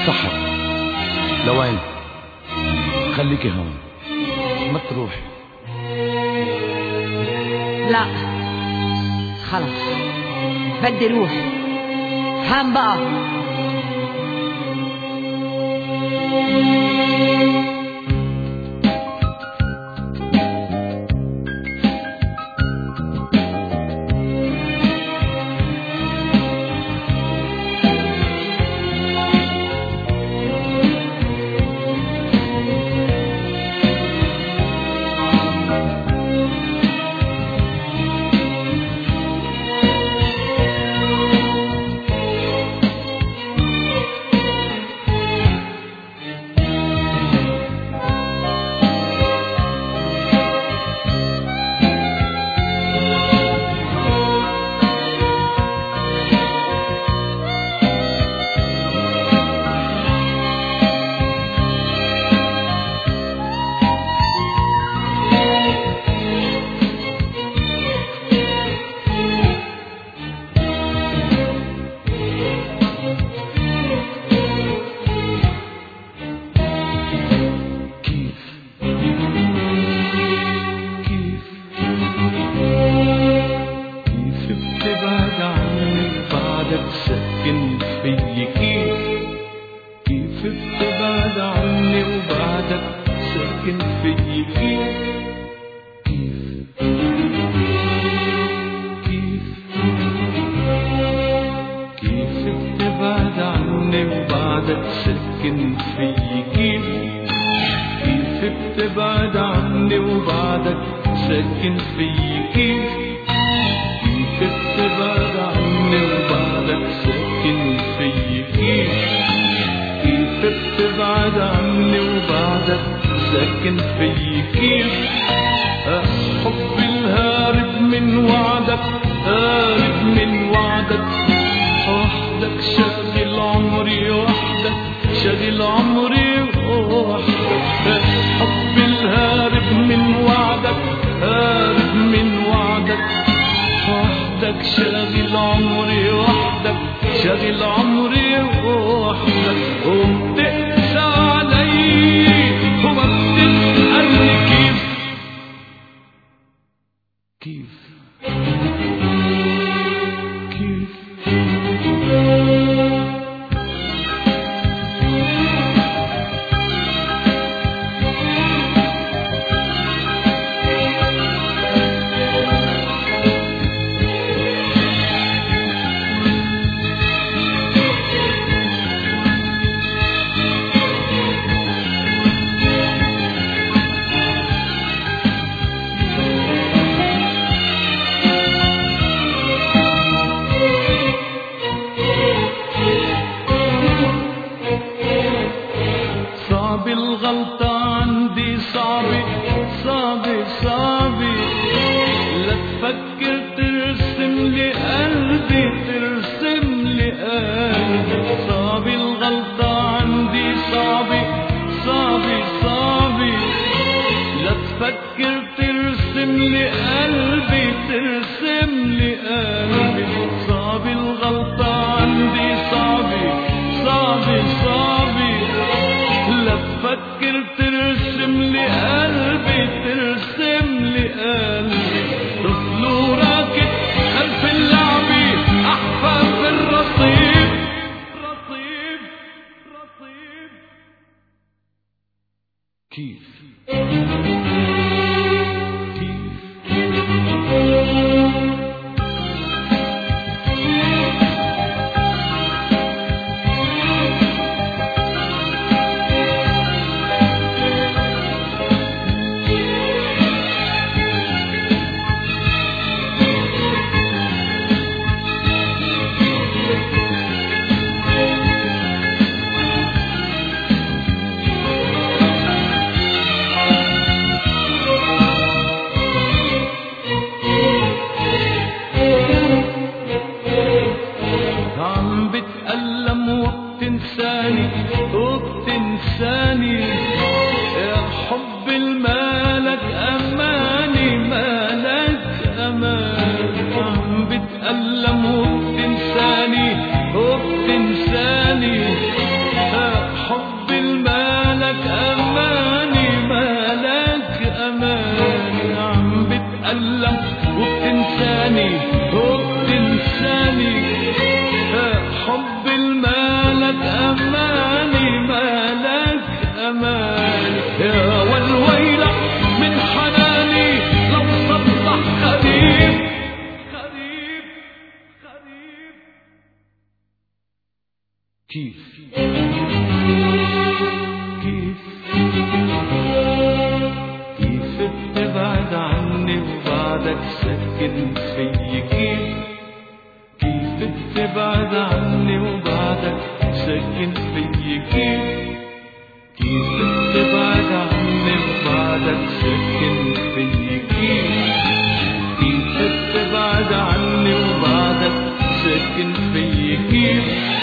سحر. لوين؟ خليكي هون ما تروحي. لا خلص بدي روح. هام بقى. ساكن فيي كيف بتبعد عني وبعدك ساكن فيي كيف بتبعد عني وبعدك ساكن فيي كيف بتبعد عني وبعدك ساكن فيي كيف بتبعد عني وبعدك ساكن فيي كيف بتبعد عني وبعدك ساكن فيي كيف حبي الهارب من وعدك هارب من وعدك وحدك شاغل عمري وحدك شاغل عمري وحدك حبي الهارب من وعدك هارب من وعدك وحدك شاغل عمري وحدك شاغل عمري وحدك وبتقسى علي وما بتسألني كيف الغلطة عندي صعبة صعبة صعبة لا تفكر ترسم لي قلبي ترسم لي قلبي صعبة الغلطة عندي صعبة صعبة صعبة لا تفكر ترسم لي قلبي ترسم لي قلبي صعبة الغلطة عندي صعبة صعبة صعبة لا تفكر ترسم لي قلبي ترسم لي قلبي طفل وراكد خلف اللعبة أحفى في الرصيف رصيف رصيف كيف وبتنساني يا حب المالك أماني مالك أمان عم بتألم وبتنساني وبتنساني يا كيف بتبعد عني وبعدك سكن فيي؟ كيف بتبعد عني وبعدك سكن فيي؟ كيف بتبعد عني وبعدك سكن فيي؟ كيف بتبعد عني وبعدك سكن فيي؟